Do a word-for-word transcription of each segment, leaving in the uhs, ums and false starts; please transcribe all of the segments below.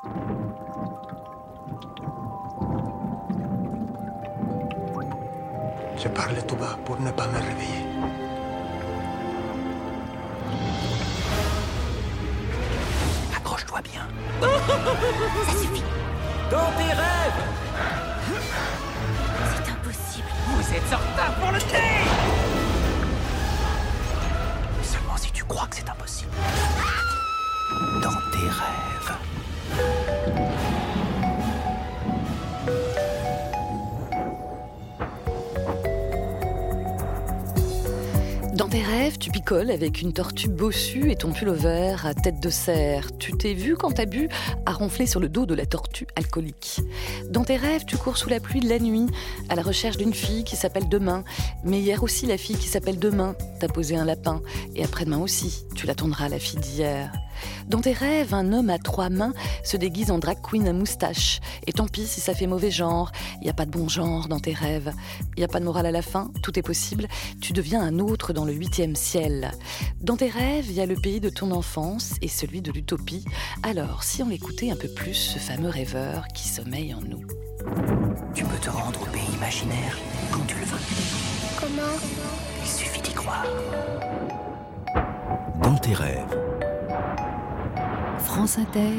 Je parle tout bas pour ne pas me réveiller. Accroche-toi bien. Ça suffit. Dans tes rêves! C'est impossible. Vous êtes en retard pour le thé! Seulement si tu crois que c'est impossible. Dans tes rêves. Dans tes rêves, tu picoles avec une tortue bossue et ton pullover à tête de cerf. Tu t'es vu quand t'as bu à ronfler sur le dos de la tortue alcoolique. Dans tes rêves, tu cours sous la pluie de la nuit à la recherche d'une fille qui s'appelle Demain. Mais hier aussi, la fille qui s'appelle Demain t'a posé un lapin. Et après-demain aussi, tu l'attendras, la fille d'hier. Dans tes rêves, un homme à trois mains se déguise en drag queen à moustache. Et tant pis si ça fait mauvais genre. Il n'y a pas de bon genre dans tes rêves. Il n'y a pas de morale à la fin, tout est possible. Tu deviens un autre dans le huitième ciel. Dans tes rêves, il y a le pays de ton enfance et celui de l'utopie. Alors, si on écoutait un peu plus ce fameux rêveur qui sommeille en nous. Tu peux te rendre au pays imaginaire quand tu le veux. Comment? Il suffit d'y croire. Dans tes rêves. France Inter.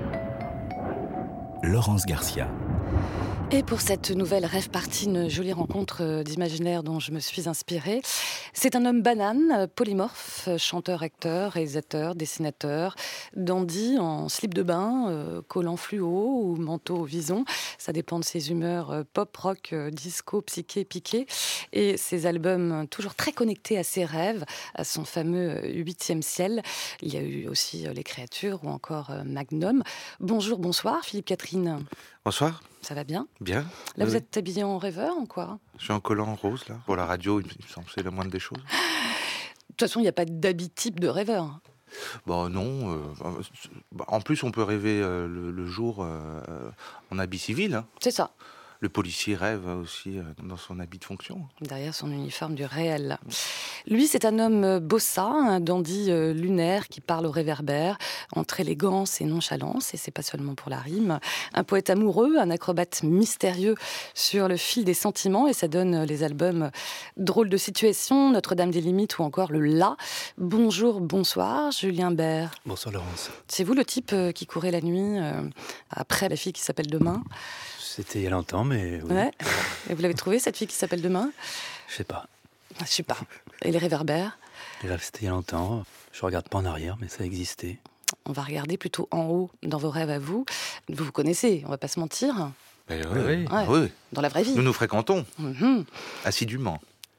Laurence Garcia. Et pour cette nouvelle rêve partie, une jolie rencontre d'imaginaire dont je me suis inspirée. C'est un homme banane, polymorphe, chanteur, acteur, réalisateur, dessinateur, dandy en slip de bain, euh, collant fluo ou manteau vison. Ça dépend de ses humeurs euh, pop, rock, euh, disco, psyché, piqué. Et ses albums toujours très connectés à ses rêves, à son fameux huitième ciel. Il y a eu aussi euh, Les Créatures ou encore euh, Magnum. Bonjour, bonsoir Philippe Catherine. Bonsoir. Ça va bien? Bien. Là, oui. Vous êtes habillé en rêveur, en quoi? Je suis en collant rose, là. Pour la radio, il me semble que c'est la moindre des choses. De toute façon, il n'y a pas d'habit type de rêveur. Bon, non. Euh, en plus, on peut rêver euh, le, le jour euh, en habit civil. Hein. C'est ça. Le policier rêve aussi euh, dans son habit de fonction. Derrière son uniforme du réel. Lui, c'est un homme bossa, un dandy euh, lunaire qui parle au réverbère, entre élégance et nonchalance, et c'est pas seulement pour la rime. Un poète amoureux, un acrobate mystérieux sur le fil des sentiments, et ça donne les albums Drôle de situation, Notre-Dame des Limites ou encore Le La. Bonjour, bonsoir, Julien Bert. Bonsoir Laurence. C'est vous le type euh, qui courait la nuit euh, après la fille qui s'appelle Demain? C'était il y a longtemps, mais oui. Ouais. Et vous l'avez trouvée, cette fille qui s'appelle Demain? Je sais pas. Je sais pas. Et les réverbères? Et là, c'était il y a longtemps. Je regarde pas en arrière, mais ça existait. On va regarder plutôt en haut, dans vos rêves à vous. Vous vous connaissez, on va pas se mentir. Ben, oui, oui. Ouais. oui. Dans la vraie vie. Nous nous fréquentons Mm-hmm. assidûment.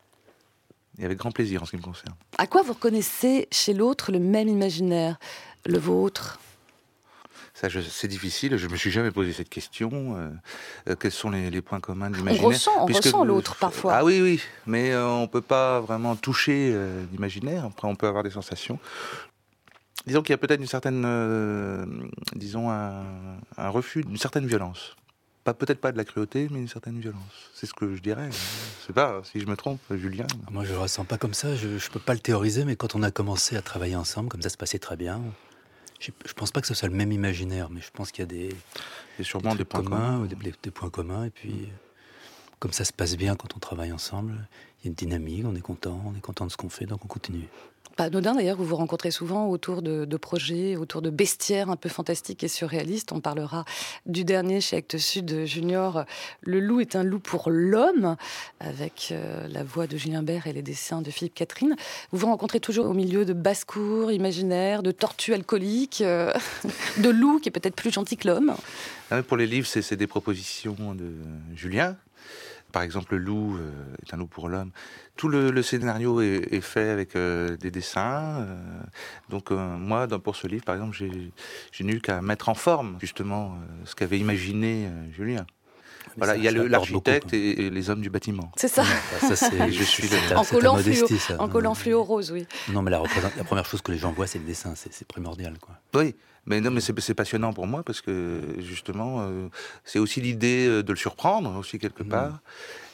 Et avec grand plaisir en ce qui me concerne. À quoi vous reconnaissez chez l'autre le même imaginaire? Le vôtre? Ça, je, c'est difficile. Je me suis jamais posé cette question. Euh, euh, quels sont les, les points communs de On l'imaginaire? ressent, on Puisque, ressent l'autre parfois. Ah oui, oui. Mais euh, on peut pas vraiment toucher euh, l'imaginaire. Après, on peut avoir des sensations. Disons qu'il y a peut-être une certaine, euh, disons, un, un refus d'une certaine violence. Pas, peut-être pas de la cruauté, mais une certaine violence. C'est ce que je dirais. Je sais pas si je me trompe, Julien. Moi, je le ressens pas comme ça. Je, je peux pas le théoriser, mais quand on a commencé à travailler ensemble, comme ça se passait très bien. Je, je pense pas que ce soit le même imaginaire, mais je pense qu'il y a des, Il y a sûrement des, des points communs, communs. ou des, des points communs. Et puis, mmh. comme ça se passe bien quand on travaille ensemble, il y a une dynamique. On est content, on est content de ce qu'on fait, donc on continue. Pas anodin d'ailleurs, vous vous rencontrez souvent autour de, de projets, autour de bestiaires un peu fantastiques et surréalistes. On parlera du dernier chez Actes Sud Junior, Le loup est un loup pour l'homme, avec euh, la voix de Julien Bert et les dessins de Philippe Catherine. Vous vous rencontrez toujours au milieu de basse-cour imaginaires, de tortues alcooliques, euh, de loups qui est peut-être plus gentil que l'homme. Ah, pour les livres, c'est, c'est des propositions de Julien. Par exemple, Le loup euh, est un loup pour l'homme. Tout le, le scénario est, est fait avec euh, des dessins. Euh, donc euh, moi, dans, pour ce livre, par exemple, j'ai, j'ai n'eu qu'à mettre en forme justement euh, ce qu'avait imaginé euh, Julien. Voilà, ça, il y a le, l'architecte beaucoup, et, et les hommes du bâtiment. C'est ça. Ouais, ça c'est, Je suis c'est, le- En c'est collant ta fluo, modestie, ça. en Non, collant non. fluo rose, oui. Non, mais la, représent- la première chose que les gens voient, c'est le dessin. C'est, c'est primordial, quoi. Oui, mais non, mais c'est, c'est passionnant pour moi parce que justement, euh, c'est aussi l'idée de le surprendre aussi quelque part.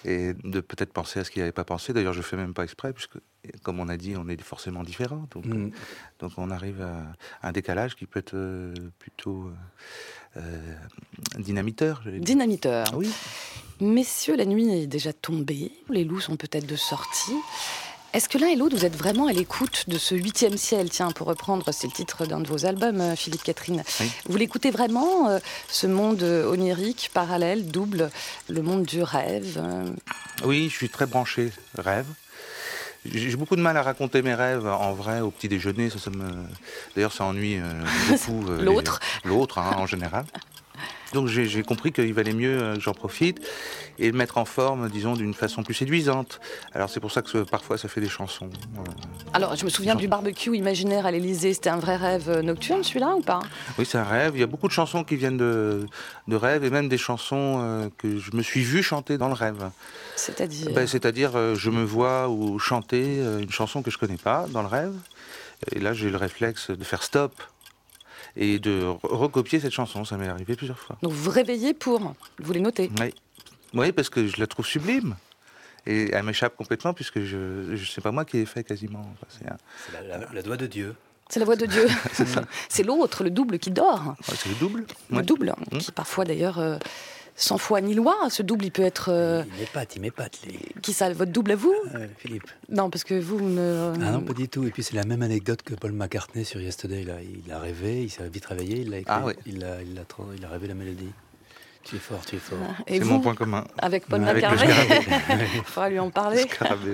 et de peut-être penser à ce qu'il n'avait pas pensé. D'ailleurs, je ne fais même pas exprès, puisque, comme on a dit, on est forcément différents. Donc, mm. donc on arrive à un décalage qui peut être euh, plutôt euh, euh, dynamiteur. Dynamiteur. Oui. Messieurs, la nuit est déjà tombée, les loups sont peut-être de sortie. Est-ce que l'un et l'autre, vous êtes vraiment à l'écoute de ce huitième ciel? Tiens, pour reprendre, c'est le titre d'un de vos albums, Philippe Catherine. Oui. Vous l'écoutez vraiment, euh, ce monde onirique, parallèle, double, le monde du rêve euh... Oui, je suis très branché rêve. J'ai beaucoup de mal à raconter mes rêves en vrai au petit déjeuner. Ça, ça me... D'ailleurs, ça ennuie euh, beaucoup euh, l'autre, les... l'autre hein, en général. Donc j'ai, j'ai compris qu'il valait mieux que j'en profite et le mettre en forme, disons, d'une façon plus séduisante. Alors c'est pour ça que ce, parfois ça fait des chansons. Euh, Alors je me souviens du barbecue imaginaire à l'Élysée, c'était un vrai rêve nocturne celui-là ou pas? Oui, c'est un rêve. Il y a beaucoup de chansons qui viennent de, de rêves et même des chansons euh, que je me suis vu chanter dans le rêve. C'est-à-dire ben, C'est-à-dire euh, je me vois ou chanter euh, une chanson que je connais pas dans le rêve. Et là j'ai le réflexe de faire stop. Et de recopier cette chanson, ça m'est arrivé plusieurs fois. Donc vous vous réveillez pour, vous les notez? Oui, oui, parce que je la trouve sublime. Et elle m'échappe complètement, puisque je ne sais pas moi qui l'ai fait quasiment. Enfin, c'est un... c'est la, la, la voix de Dieu. C'est la voix de Dieu. c'est, c'est l'autre, le double qui dort. Ouais, c'est le double. Le ouais. double, mmh. qui parfois d'ailleurs... Euh, sans foi ni loi, ce double, il peut être... Euh... Il m'épate, il m'épate. Les... Qui ça, votre double à vous euh, Philippe. Non, parce que vous ne... Ah non, pas du tout. Et puis c'est la même anecdote que Paul McCartney sur Yesterday. Là. Il a rêvé, il s'est vite réveillé, il l'a écrit, ah, oui. il, a, il, a, il a rêvé la mélodie. Tu es fort, tu es fort. Et c'est vous, mon point commun. Avec Paul avec McCartney. Il faudra lui en parler.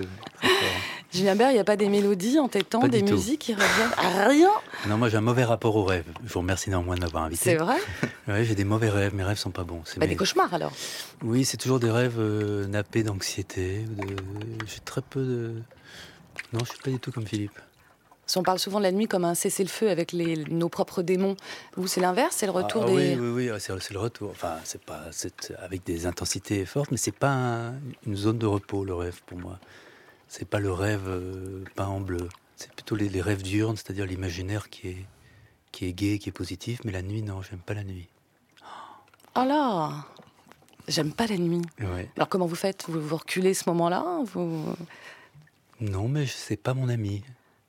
Julien Bert, il n'y a pas des mélodies en t'étant, des tout. musiques qui reviennent à rien? Non, moi j'ai un mauvais rapport aux rêves. Je vous remercie néanmoins de m'avoir invité. C'est vrai? Oui, j'ai des mauvais rêves, mes rêves sont pas bons. C'est bah, mes... Des cauchemars alors? Oui, c'est toujours des rêves euh, nappés d'anxiété. De... J'ai très peu de... Non, je suis pas du tout comme Philippe. On parle souvent de la nuit comme un cessez-le-feu avec les, nos propres démons. Vous, c'est l'inverse, c'est le retour ah, des... Oui, oui, oui, c'est, c'est le retour. Enfin, c'est pas c'est avec des intensités fortes, mais c'est pas un, une zone de repos, le rêve, pour moi. C'est pas le rêve euh, peint en bleu. C'est plutôt les, les rêves diurnes, c'est-à-dire l'imaginaire qui est, qui est gai, qui est positif. Mais la nuit, non, j'aime pas la nuit. Oh là, j'aime pas la nuit. Ouais. Alors comment vous faites? Vous vous reculez ce moment-là vous... Non, mais c'est pas mon ami.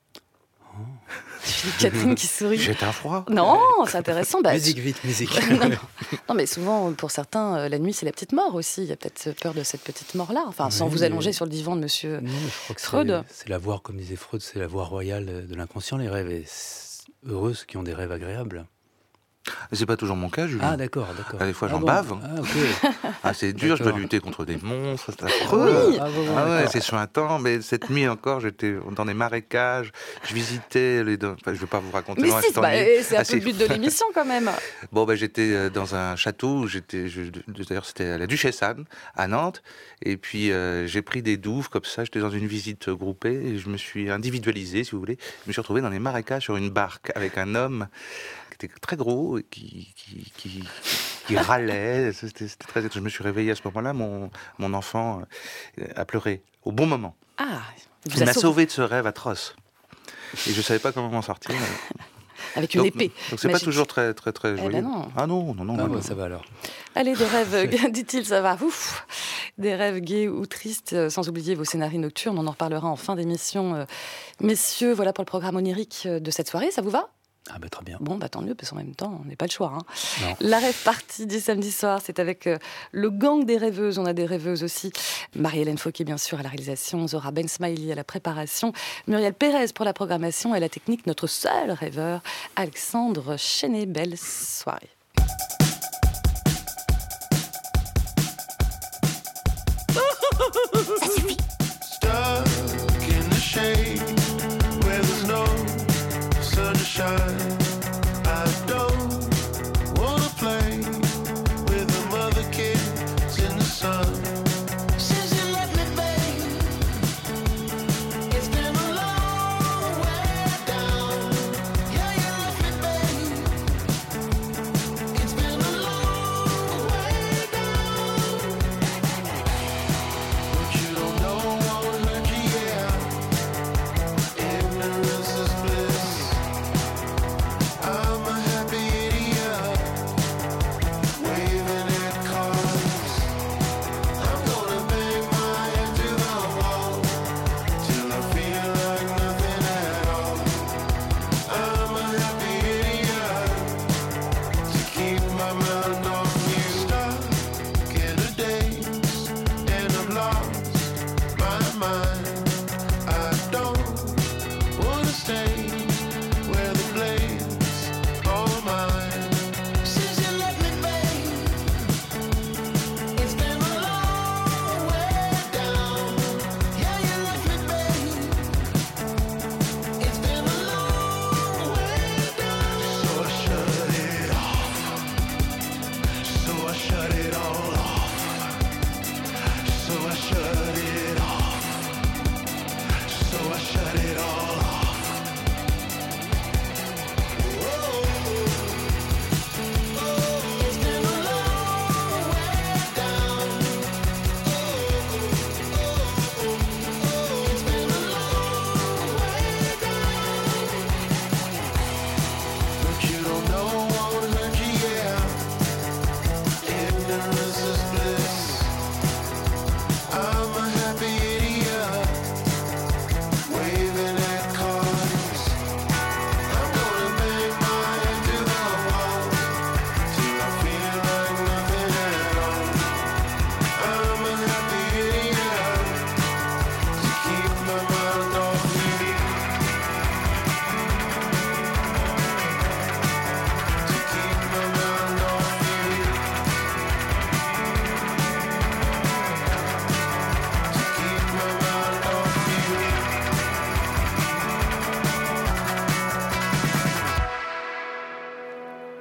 Oh. Philippe Catherine qui sourit. J'ai un froid. Non, c'est intéressant. Bah, musique, vite, musique. non, non. non, mais souvent, pour certains, la nuit, c'est la petite mort aussi. Il y a peut-être peur de cette petite mort-là. Enfin, oui, sans vous allonger mais... sur le divan de monsieur non, mais je crois que Freud. C'est, c'est la voie, comme disait Freud, c'est la voie royale de l'inconscient, les rêves. Et heureux ceux qui ont des rêves agréables. C'est pas toujours mon cas, Julien. Ah, d'accord, d'accord. Ah, des fois, ah, j'en bon. bave. Ah, ok. Ah, c'est dur, d'accord. Je dois lutter contre des monstres, c'est affreux. Oui. Ah, bon, ah ouais, c'est sur un temps, mais cette nuit encore, j'étais dans des marécages, je visitais les... Enfin, je ne vais pas vous raconter. Mais si, bah, c'est un peu le but de l'émission, quand même. Bon, bah, j'étais dans un château, j'étais, je, d'ailleurs, c'était à la Duchesse Anne, à Nantes, et puis euh, j'ai pris des douves, comme ça, j'étais dans une visite groupée, et je me suis individualisé, si vous voulez. Je me suis retrouvé dans les marécages sur une barque, avec un homme qui était très gros, et qui... qui, qui qui râlait, c'était, c'était très... Je me suis réveillé à ce moment-là, mon, mon enfant a pleuré, au bon moment. Ah, il m'a sauvé. sauvé de ce rêve atroce. Et je ne savais pas comment m'en sortir. Avec une donc, épée. Donc c'est magique. Pas toujours très, très, très joyeux. Eh ben non. Ah non, non, non. Ah non, bah, non. Ça va alors. Allez, des rêves, dit-il, ça va. Ouf. Des rêves gais ou tristes, sans oublier vos scénarios nocturnes. On en reparlera en fin d'émission. Messieurs, voilà pour le programme onirique de cette soirée. Ça vous va ? Ah bah très bien. Bon, bah tant mieux, parce qu'en même temps, on n'a pas le choix. Hein. Non. La rêve partie du samedi soir, c'est avec euh, le gang des rêveuses. On a des rêveuses aussi. Marie-Hélène Fauquet, bien sûr, à la réalisation. Zora Ben Smiley à la préparation. Muriel Pérez pour la programmation et la technique. Notre seul rêveur, Alexandre Chenet. Belle soirée. Ça suffit. I don't wanna play with the mother kids in the sun. Since you left me, babe, it's been a long way down. Yeah, you left me, babe, it's been a long way down. What you don't know won't hurt you, yeah. Ignorance is bliss.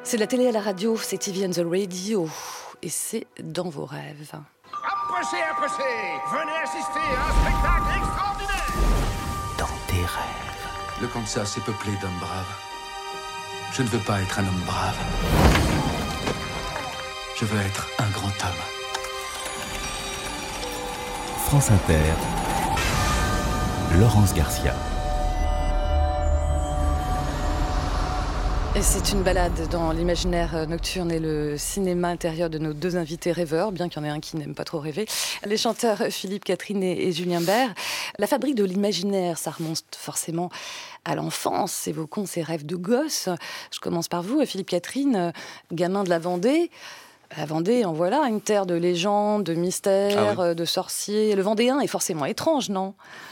C'est de la télé à la radio, c'est T V on the radio, et c'est dans vos rêves. Approchez, approchez! Venez assister à un spectacle extraordinaire! Dans tes rêves. Le Kansas est peuplé d'hommes braves. Je ne veux pas être un homme brave. Je veux être un grand homme. France Inter. Laurence Garcia. Et c'est une balade dans l'imaginaire nocturne et le cinéma intérieur de nos deux invités rêveurs, bien qu'il y en ait un qui n'aime pas trop rêver. Les chanteurs Philippe Catherine et Julien Bert. La fabrique de l'imaginaire, ça remonte forcément à l'enfance, évoquons ces rêves de gosse. Je commence par vous, Philippe Catherine, gamin de la Vendée. La Vendée, en voilà, une terre de légendes, de mystères, ah oui. de sorciers. Le Vendéen est forcément étrange, non ?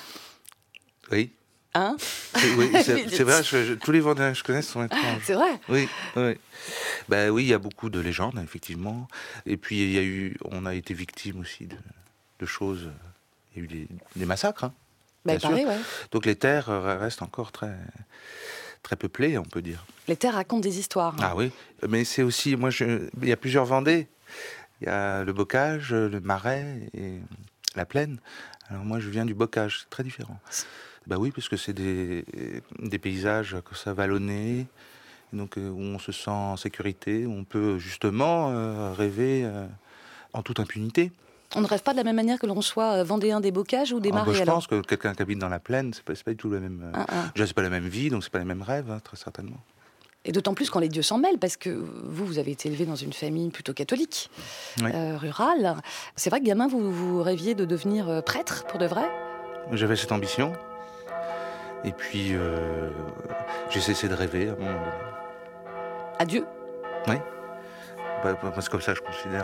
Oui. Hein ? c'est, oui, c'est, c'est vrai, je, je, tous les Vendéens que je connais sont étranges. C'est vrai ? Oui, oui. Ben oui, il y a beaucoup de légendes, effectivement. Et puis, il y a eu, on a été victime aussi de, de choses. Il y a eu des, des massacres, hein, ben, bien pareil, sûr. Ouais. Donc les terres restent encore très, très peuplées, on peut dire. Les terres racontent des histoires. Hein. Ah oui, mais c'est aussi, moi, je, il y a plusieurs Vendées. Il y a le Bocage, le Marais et la Plaine. Alors moi, je viens du Bocage, c'est très différent. Bah oui, parce que c'est des, des paysages comme ça vallonnés, donc euh, où on se sent en sécurité, où on peut justement euh, rêver euh, en toute impunité. On ne rêve pas de la même manière que l'on soit vendéen des Bocages ou des ah, Marais. bah, je alors. pense que quelqu'un qui habite dans la plaine, c'est pas, c'est pas du tout la même. Ah, ah. Déjà, c'est pas la même vie, donc c'est pas les mêmes rêves, hein, très certainement. Et d'autant plus quand les dieux s'en mêlent, parce que vous, vous avez été élevé dans une famille plutôt catholique, oui. euh, rurale. C'est vrai que gamin, vous, vous rêviez de devenir prêtre pour de vrai ? J'avais cette ambition. Et puis, euh, j'ai cessé de rêver à un moment donné. À Dieu ? Oui. Bah, parce que comme ça, je considère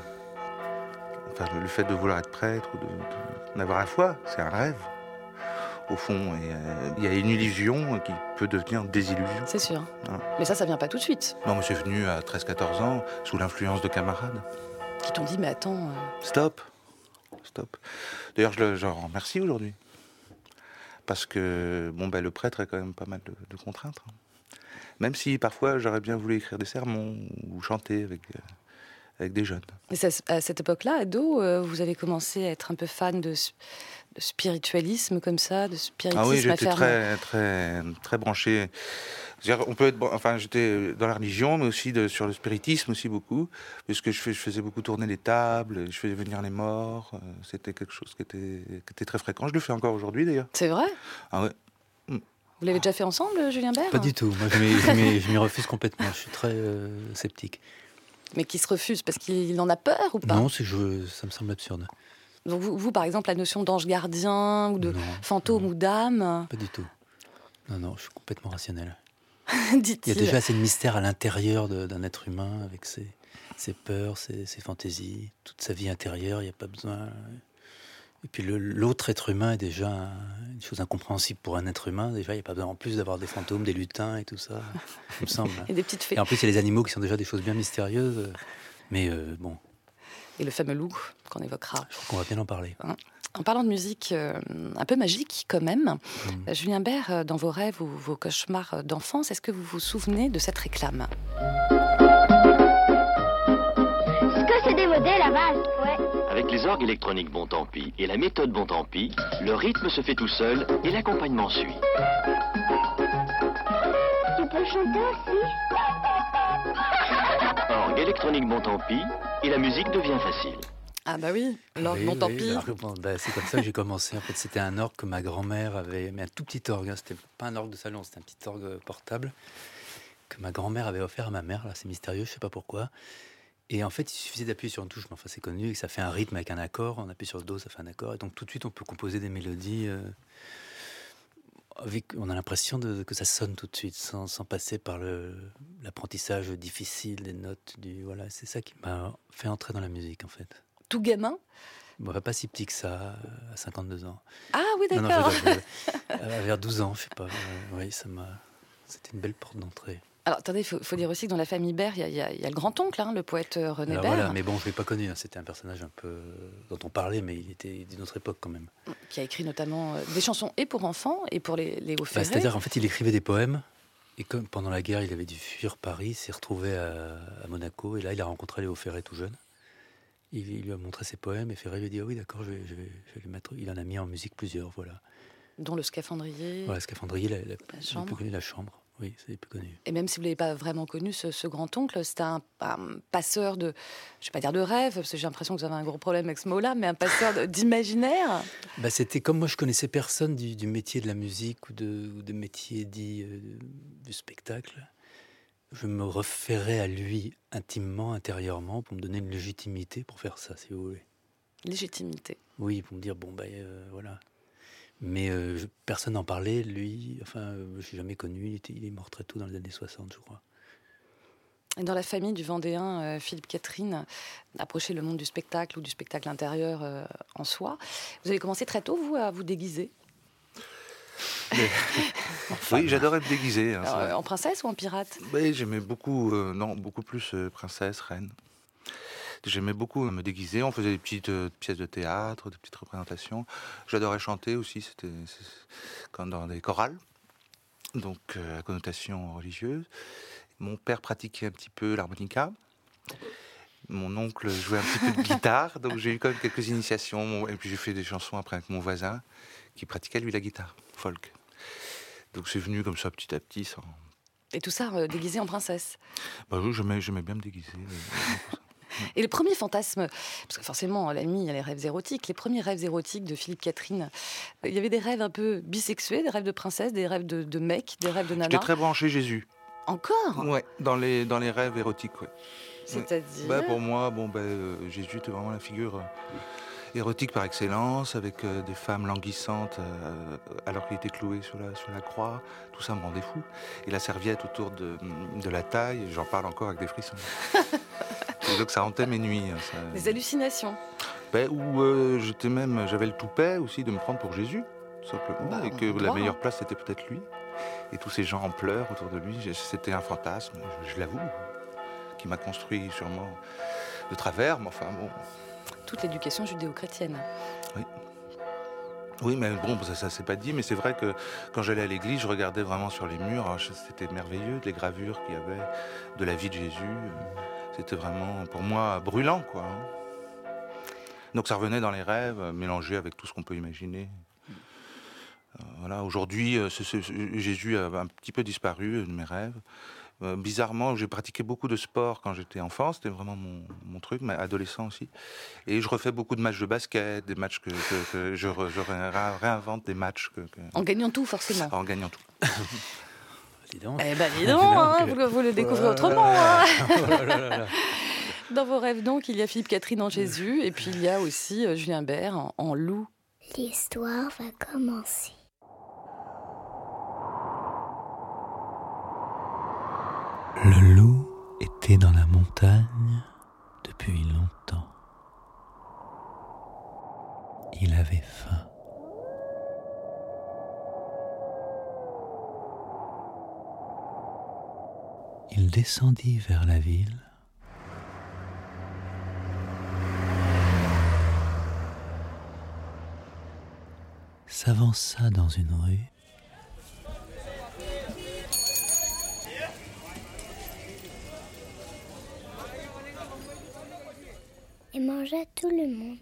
le, enfin, le fait de vouloir être prêtre ou de, de, d'avoir la foi, c'est un rêve. Au fond, il euh, y a une illusion qui peut devenir désillusion. C'est sûr. Hein. Mais ça, ça vient pas tout de suite. Non, mais c'est venu à treize quatorze ans, sous l'influence de camarades. Qui t'ont dit, mais attends... Euh... Stop. Stop. D'ailleurs, je, le, je leur remercie aujourd'hui. Parce que bon, ben, le prêtre a quand même pas mal de, de contraintes. Hein. Même si parfois j'aurais bien voulu écrire des sermons ou chanter avec, euh, avec des jeunes. Et ça, à cette époque-là, ado, euh, vous avez commencé à être un peu fan de, de spiritualisme comme ça, de spiritisme. Ah oui, j'étais à très, très, très branché. C'est-à-dire, on peut être, enfin, j'étais dans la religion, mais aussi de, sur le spiritisme aussi beaucoup, puisque je, fais, je faisais beaucoup tourner les tables, je faisais venir les morts. Euh, c'était quelque chose qui était, qui était très fréquent. Je le fais encore aujourd'hui, d'ailleurs. C'est vrai ? Ah ouais. Vous l'avez déjà fait ensemble, Julien Bert ? Pas du tout. Moi, je m'y, je m'y, je m'y refuse complètement. Je suis très euh, sceptique. Mais qui se refuse parce qu'il en a peur ou pas ? Non, c'est, je, ça me semble absurde. Donc vous, vous, par exemple, la notion d'ange gardien ou de non, fantôme non. ou d'âme ? Pas du tout. Non, non, je suis complètement rationnel. Dit-il. Il y a déjà assez de mystère à l'intérieur de, d'un être humain, avec ses, ses peurs, ses, ses fantaisies, toute sa vie intérieure, il n'y a pas besoin... Et puis le, l'autre être humain est déjà un, une chose incompréhensible pour un être humain. Déjà, il n'y a pas besoin en plus d'avoir des fantômes, des lutins et tout ça, il me semble. Et des petites fées. Et en plus, il y a les animaux qui sont déjà des choses bien mystérieuses. Mais euh, bon... Et le fameux loup qu'on évoquera. Je crois qu'on va bien en parler. Hein. En parlant de musique euh, un peu magique quand même, Mmh. Julien Bert, dans vos rêves ou vos cauchemars d'enfance, est-ce que vous vous souvenez de cette réclame ? Est-ce que c'est démodé la valse ? Ouais. Avec les orgues électroniques Bontempi et la méthode Bontempi, le rythme se fait tout seul et l'accompagnement suit. Tu peux chanter aussi ? Orgue électronique Bontempi et la musique devient facile. Ah bah oui, l'orgue Oui, bon tant oui, pis. alors, bon, bah, c'est comme ça que j'ai commencé. En fait, c'était un orgue que ma grand-mère avait, mais un tout petit orgue. Hein, c'était pas un orgue de salon, c'était un petit orgue portable que ma grand-mère avait offert à ma mère. Là, c'est mystérieux, je sais pas pourquoi. Et en fait, il suffisait d'appuyer sur une touche, mais enfin, c'est connu, et que ça fait un rythme avec un accord. On appuie sur le do, ça fait un accord. Et donc, tout de suite, on peut composer des mélodies. Euh, avec, on a l'impression de, que ça sonne tout de suite, sans, sans passer par le, l'apprentissage difficile des notes. Du, voilà, c'est ça qui m'a fait entrer dans la musique, en fait. Tout gamin ? Bon, pas si petit que ça, à cinquante-deux ans. Ah oui, Non, non, d'accord. je rigole, je rigole. Euh, vers douze ans, je sais pas. Euh, oui, ça m'a... C'était une belle porte d'entrée. Alors, attendez, il faut, faut dire aussi que dans la famille Bert, il y, y, y a le grand-oncle, hein, le poète René Alors, Bert. voilà, mais bon, je ne l'ai pas connu. Hein. C'était un personnage un peu dont on parlait, mais il était d'une autre époque quand même. Qui a écrit notamment euh, des chansons et pour enfants et pour les, les hauts Bah, ferrés. c'est-à-dire, en fait, il écrivait des poèmes Et comme pendant la guerre, il avait dû fuir Paris, il s'est retrouvé à, à Monaco, et là, il a rencontré Léo Ferré tout jeune. Il, il lui a montré ses poèmes, et Ferré lui a dit, ah oui, d'accord, je vais, je, vais, je vais les mettre. Il en a mis en musique plusieurs, voilà. Dont le Scaphandrier. Voilà, Scaphandrier, la, la, la le chambre. plus connu, la chambre. Oui, c'est le plus connu. Et même si vous ne l'avez pas vraiment connu, ce, ce grand-oncle, c'était un, un passeur de, je ne vais pas dire de rêve, parce que j'ai l'impression que vous avez un gros problème avec ce mot-là, mais un passeur de, d'imaginaire. Bah, c'était comme moi, je connaissais personne du, du métier de la musique ou de, ou de métier dit euh, du spectacle. Je me référais à lui intimement, intérieurement, pour me donner une légitimité pour faire ça, si vous voulez. Légitimité. Oui, pour me dire, bon, ben bah, euh, voilà. Mais euh, je, personne n'en parlait, lui. Enfin, euh, je ne l'ai jamais connu. Il, était, il est mort très tôt dans les années soixante, je crois. Et dans la famille du Vendéen, euh, Philippe Catherine approchait le monde du spectacle ou du spectacle intérieur euh, en soi. Vous avez commencé très tôt, vous, à vous déguiser. Mais... oui, j'adorais me déguiser. Hein, Alors, euh, en princesse ou en pirate? Oui, j'aimais beaucoup, euh, non, beaucoup plus euh, princesse, reine. J'aimais beaucoup me déguiser. On faisait des petites euh, pièces de théâtre, des petites représentations. J'adorais chanter aussi, c'était c'est, comme dans des chorales, donc euh, à connotation religieuse. Mon père pratiquait un petit peu l'harmonica. Mon oncle jouait un petit peu de guitare, donc j'ai eu quand même quelques initiations. Et puis j'ai fait des chansons après avec mon voisin, qui pratiquait lui la guitare, folk. Donc c'est venu comme ça petit à petit. Sans... Et tout ça euh, déguisé en princesse? Bah oui, j'aimais, j'aimais bien me déguiser. Euh, Et le premier fantasme, parce que forcément, la nuit, il y a les rêves érotiques, les premiers rêves érotiques de Philippe Catherine, il y avait des rêves un peu bisexués, des rêves de princesse, des rêves de, de mec, des rêves de nana. J'étais très branché Jésus. Encore? Ouais, dans les, dans les rêves érotiques, ouais. C'est-à-dire bah, pour moi, bon, bah, euh, Jésus était vraiment la figure euh, érotique par excellence, avec euh, des femmes languissantes euh, alors qu'il était cloué sur la, sur la croix. Tout ça me rendait fou. Et la serviette autour de, de la taille, j'en parle encore avec des frissons. Donc ça hantait mes nuits. Hein, ça... Des hallucinations. Ben, où euh, j'étais même, j'avais le toupet aussi de me prendre pour Jésus, tout simplement, bah, et que la droit, meilleure hein. place c'était peut-être lui. Et tous ces gens en pleurs autour de lui, c'était un fantasme, je, je l'avoue, qui m'a construit sûrement de travers, mais enfin bon. Toute l'éducation judéo-chrétienne. Oui. Oui, mais bon, ça, ça s'est pas dit, mais c'est vrai que quand j'allais à l'église, je regardais vraiment sur les murs, alors, c'était merveilleux, les gravures qu'il y avait de la vie de Jésus. C'était vraiment, pour moi, brûlant, quoi. Donc ça revenait dans les rêves, mélangé avec tout ce qu'on peut imaginer. Euh, voilà. Aujourd'hui, c'est, c'est, Jésus a un petit peu disparu de mes rêves. Euh, bizarrement, j'ai pratiqué beaucoup de sport quand j'étais enfant, c'était vraiment mon, mon truc, mais adolescent aussi. Et je refais beaucoup de matchs de basket, des matchs que, que, que je, re, je ré, réinvente des matchs. Que, que... En gagnant tout, forcément. En gagnant tout. Dis donc. Eh ben dis donc, hein, vous, vous le découvrez autrement. Hein. Dans vos rêves donc, il y a Philippe Catherine en Jésus, et puis il y a aussi euh, Julien Bert en, en loup. L'histoire va commencer. Le loup était dans la montagne depuis longtemps. Il avait faim. Il descendit vers la ville. S'avança dans une rue. Et mangea tout le monde.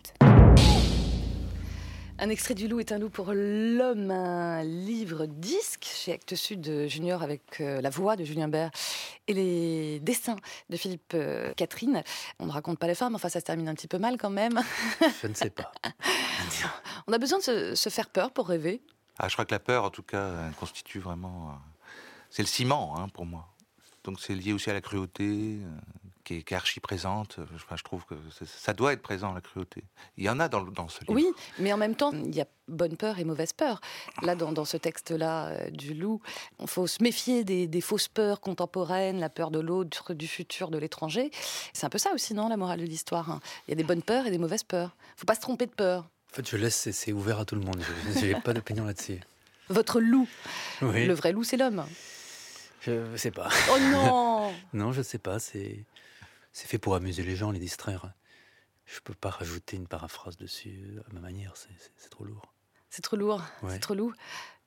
Un extrait du Loup est un loup pour l'homme, un livre disque chez Actes Sud Junior avec euh, la voix de Julien Bert et les dessins de Philippe euh, Catherine. On ne raconte pas les femmes, enfin ça se termine un petit peu mal quand même. Je ne sais pas. On a besoin de se, se faire peur pour rêver. Ah, je crois que la peur, en tout cas, constitue vraiment... Euh, c'est le ciment, hein, pour moi. Donc c'est lié aussi à la cruauté, euh, qui, est, qui est archi présente. Enfin, je trouve que ça doit être présent, la cruauté. Il y en a dans, dans ce livre. Oui, mais en même temps, il y a bonne peur et mauvaise peur. Là, dans, dans ce texte-là euh, du loup, il faut se méfier des, des fausses peurs contemporaines, la peur de l'autre, du futur, de l'étranger. C'est un peu ça aussi, non, la morale de l'histoire, hein. Il y a des bonnes peurs et des mauvaises peurs. Il ne faut pas se tromper de peur. En fait, je laisse, c'est, c'est ouvert à tout le monde. Je n'ai pas d'opinion là-dessus. Votre loup, oui. Le vrai loup, c'est l'homme. Je sais pas. Oh non. Non, je sais pas. C'est, c'est fait pour amuser les gens, les distraire. Je peux pas rajouter une paraphrase dessus à ma manière. C'est, c'est, c'est trop lourd. C'est trop lourd. Ouais. C'est trop lourd.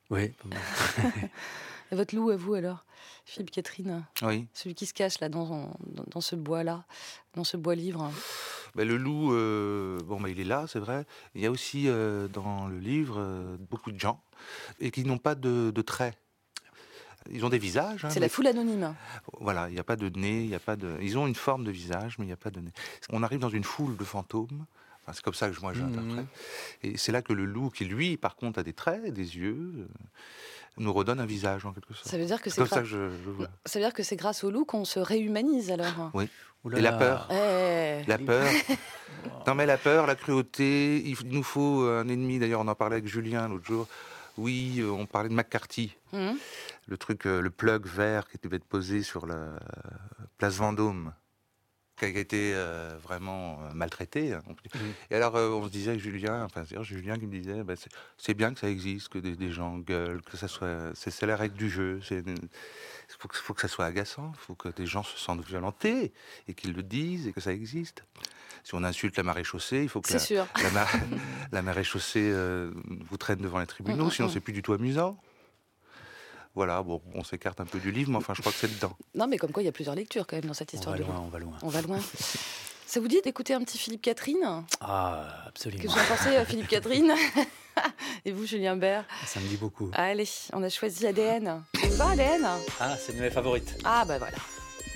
Oui, pas mal. Et votre loup à vous alors, Philippe Catherine? Oui. Celui qui se cache là dans, dans, dans ce bois-là, dans ce bois-livre. Ben, le loup, euh, bon, ben, il est là, c'est vrai. Il y a aussi euh, dans le livre euh, beaucoup de gens et qui n'ont pas de, de traits. Ils ont des visages. Hein, c'est mais... la foule anonyme. Voilà, il n'y a pas de nez, il y a pas de. Ils ont une forme de visage, mais il n'y a pas de nez. On arrive dans une foule de fantômes. Enfin, c'est comme ça que moi j'interprète. Mmh. Et c'est là que le loup, qui lui, par contre, a des traits, des yeux, euh, nous redonne un visage en quelque sorte. Ça veut dire que c'est, c'est comme gra... ça que je, je vois. Ça veut dire que c'est grâce au loup qu'on se réhumanise alors. Oui. Oulala. Et la peur. Eh... La peur. Non mais la peur, la cruauté. Il nous faut un ennemi. D'ailleurs, on en parlait avec Julien l'autre jour. Oui, on parlait de McCarthy. Mmh. Le truc, euh, le plug vert qui devait être posé sur la place Vendôme, qui a été euh, vraiment euh, maltraité. Hein. Mmh. Et alors, euh, on se disait avec Julien, enfin, c'est Julien qui me disait, bah, c'est, c'est bien que ça existe, que des, des gens gueulent, que ça soit, c'est, c'est la règle du jeu. Il faut, faut que ça soit agaçant, il faut que des gens se sentent violentés et qu'ils le disent et que ça existe. Si on insulte la maréchaussée, il faut que c'est la, sûr. la, mar- la maréchaussée euh, vous traîne devant les tribunaux, mmh, sinon mmh. c'est plus du tout amusant. Voilà, bon, on s'écarte un peu du livre, mais enfin, je crois que c'est dedans. Non, mais comme quoi, il y a plusieurs lectures quand même dans cette histoire. On va de loin, livre. on va loin. On va loin. Ça vous dit d'écouter un petit Philippe Catherine? Ah, absolument. Qu'est-ce que vous en pensez, Philippe Catherine? Et vous, Julien Bert? Ça me dit beaucoup. Allez, on a choisi A D N. Ça vous va, A D N? Ah, c'est une de mes favorites. Ah, bah voilà.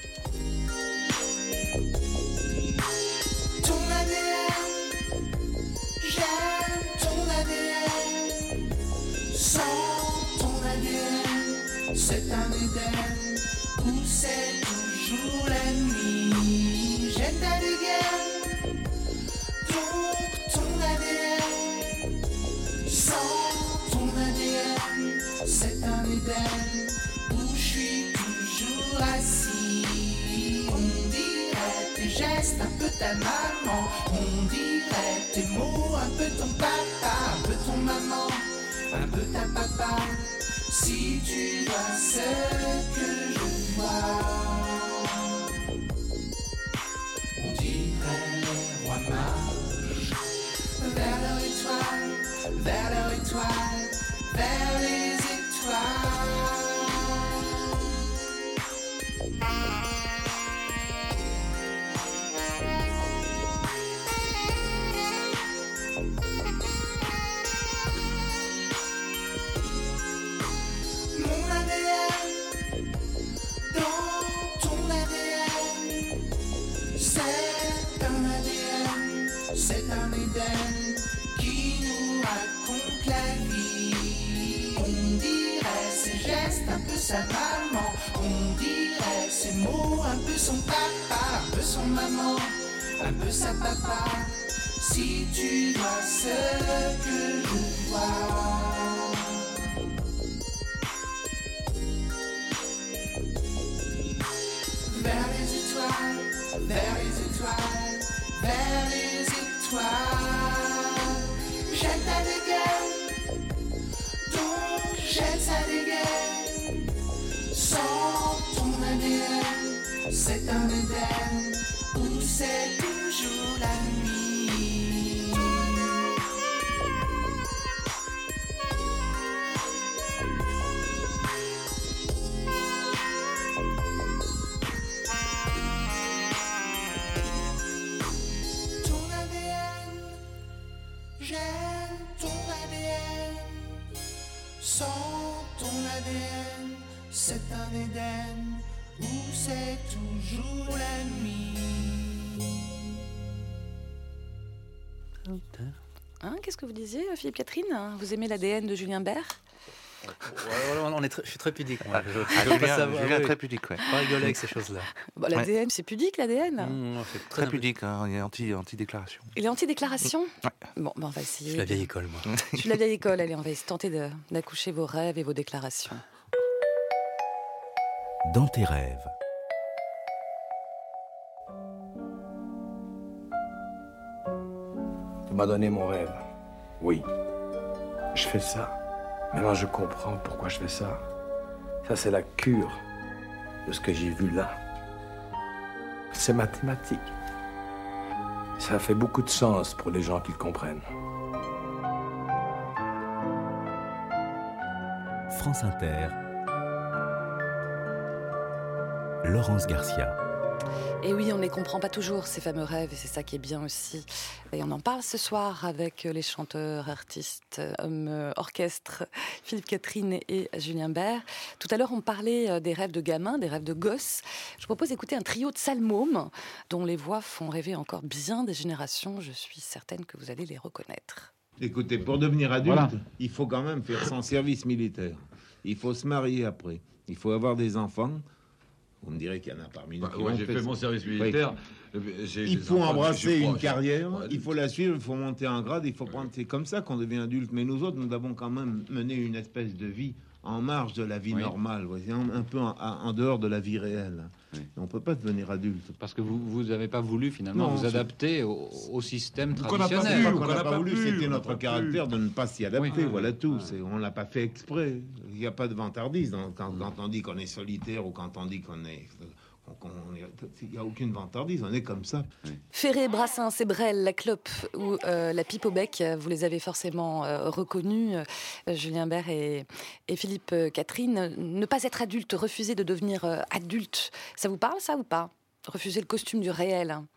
C'est un Éden où c'est toujours la nuit. J'aime ta dégaine, donc ton A D N. Sans ton A D N, c'est un Éden où je suis toujours assis. On dirait tes gestes, un peu ta maman. On dirait tes mots, un peu ton papa, un peu ton maman, un peu ta papa. Si tu vois ce que je vois, on dirait les rois mages vers leur étoile, vers leur étoile, vers les étoiles. C'est un Éden qui nous raconte la vie. On dirait ses gestes, un peu sa maman. On dirait ses mots, un peu son papa, un peu son maman, un peu sa papa. Si tu vois ce que je vois, vers les étoiles, vers les étoiles, vers les étoiles. J'aime ta dégaine, donc j'aime sa dégaine. Sans ton A D N, c'est un Éden où c'est toujours la nuit. J'aime ton A D N, sans ton A D N, c'est un Éden où c'est toujours la nuit. Hein, qu'est-ce que vous disiez, Philippe Catherine? Vous aimez l'A D N de Julien Bert? Ouais, on est très, je suis très pudique, moi. Je, ah, je Julien, savoir, Julien oui. Très pudique, ouais. Pas rigoler avec ces choses-là. Bah, L'A D N, ouais. C'est pudique, l'A D N. Mmh, très, très pudique, hein, il est anti, anti-déclaration. Il est anti-déclaration? Ouais. Bon, bah, on va essayer. Je suis la vieille école, moi. Je suis la vieille école, allez, on va essayer de tenter de, d'accoucher vos rêves et vos déclarations. Dans tes rêves. Tu m'as donné mon rêve. Oui. Je fais ça. Maintenant, je comprends pourquoi je fais ça. Ça, c'est la cure de ce que j'ai vu là. C'est mathématique. Ça fait beaucoup de sens pour les gens qui le comprennent. France Inter, Laurence Garcia. Et oui, on ne les comprend pas toujours, ces fameux rêves, et c'est ça qui est bien aussi. Et on en parle ce soir avec les chanteurs, artistes, hommes, orchestres, Philippe Catherine et Julien Bert. Tout à l'heure, on parlait des rêves de gamins, des rêves de gosses. Je propose d'écouter un trio de salmômes dont les voix font rêver encore bien des générations. Je suis certaine que vous allez les reconnaître. Écoutez, pour devenir adulte, Voilà. il faut quand même faire son service militaire. Il faut se marier après. Il faut avoir des enfants. Vous me direz qu'il y en a parmi nous Bah, qui ouais, l'ont j'ai fait fait ça. mon service Oui. militaire. J'ai Il des faut enfants, embrasser je- je une crois, carrière, ouais. il faut la suivre, il faut monter en grade, il faut prendre... C'est comme ça qu'on devient adulte. Mais nous autres, nous avons quand même mené une espèce de vie en marge de la vie Oui. normale, vous voyez, un, un peu en, en dehors de la vie réelle. Oui. On ne peut pas devenir adulte. Parce que vous vous n'avez pas voulu finalement Non, vous c'est- adapter au, au système Qu'on n'a pas traditionnel. voulu, qu'on qu'on n'a n'a pas pas voulu, pu, c'était on n'a notre pas pu. caractère de ne pas s'y adapter, Oui. voilà tout. Ouais. C'est- on l'a pas fait exprès. Il n'y a pas de vantardise dans- quand, quand on dit qu'on est solitaire ou quand on dit qu'on est... qu'on- qu'on est- Il n'y a aucune vantardise, on est comme ça. Ferré, Brassens, Brel, la clope ou euh, la pipe au bec, vous les avez forcément euh, reconnus, euh, Julien Bert et, et Philippe euh, Catherine. Ne pas être adulte, refuser de devenir euh, adulte, ça vous parle ça ou pas? Refuser le costume du réel hein,